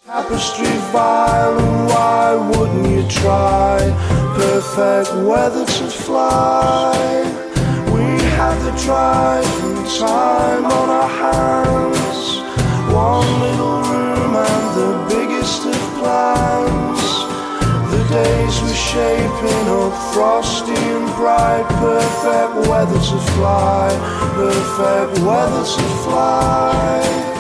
Tapestry vile, and why wouldn't you try? Perfect weather to fly. We have the drive and time on our hands. One little room and the biggest of plans. The days were shaping up frosty and bright. Perfect weather to fly. Perfect weather to fly.